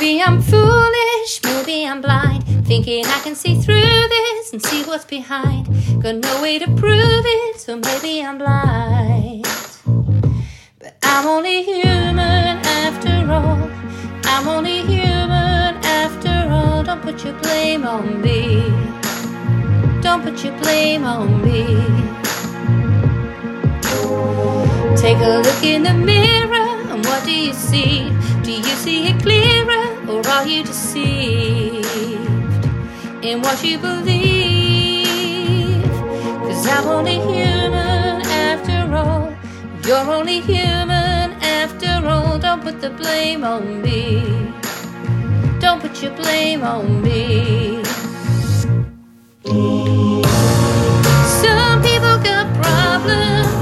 Maybe I'm foolish, maybe I'm blind, thinking I can see through this and see what's behind. Got no way to prove it, so maybe I'm blind. But I'm only human after all. I'm only human after all. Don't put your blame on me. Don't put your blame on me. Take a look in the mirror, and what do you see? Do you see it clearer, or are you deceived in what you believe? 'Cause I'm only human after all. You're only human after all. Don't put the blame on me. Don't put your blame on me. Some people got problems.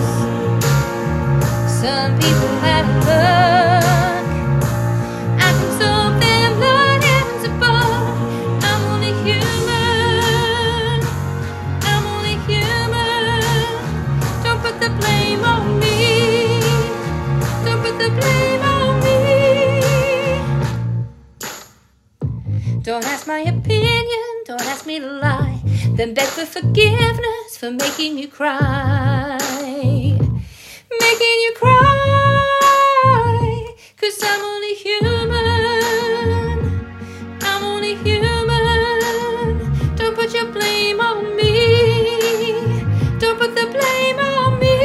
Some people have luck. I can solve them, Lord heavens above. I'm only human. I'm only human. Don't put the blame on me. Don't put the blame on me. Don't ask my opinion, don't ask me to lie, then beg for forgiveness for making you cry. Making you cry. 'Cause I'm only human. I'm only human. Don't put your blame on me. Don't put the blame on me.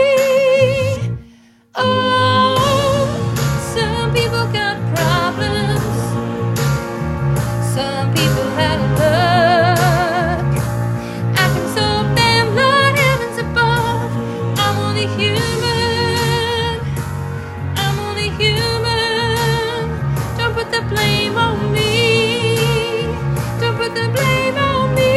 Oh, some people got problems. Some people have luck. I can solve them, Lord heavens above. I'm only human. I'm only human. Don't put the blame on me. Don't put the blame on me.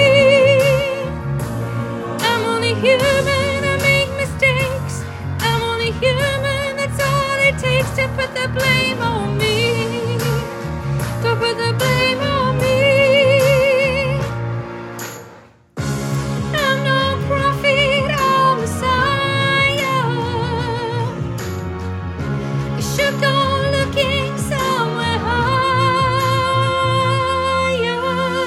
I'm only human. I make mistakes. I'm only human. That's all it takes to put the blame on me. Don't put the blame on me. I'm no prophet or Messiah. You should go looking somewhere higher.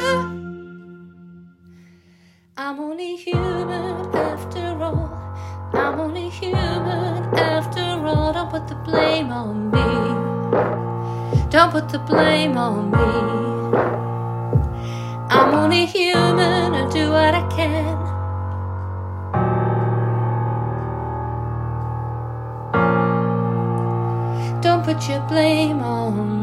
I'm only human after all. I'm only human after all. Don't put the blame on me. Don't put the blame on me. I'm only human. I do what I can. Don't put your blame on me.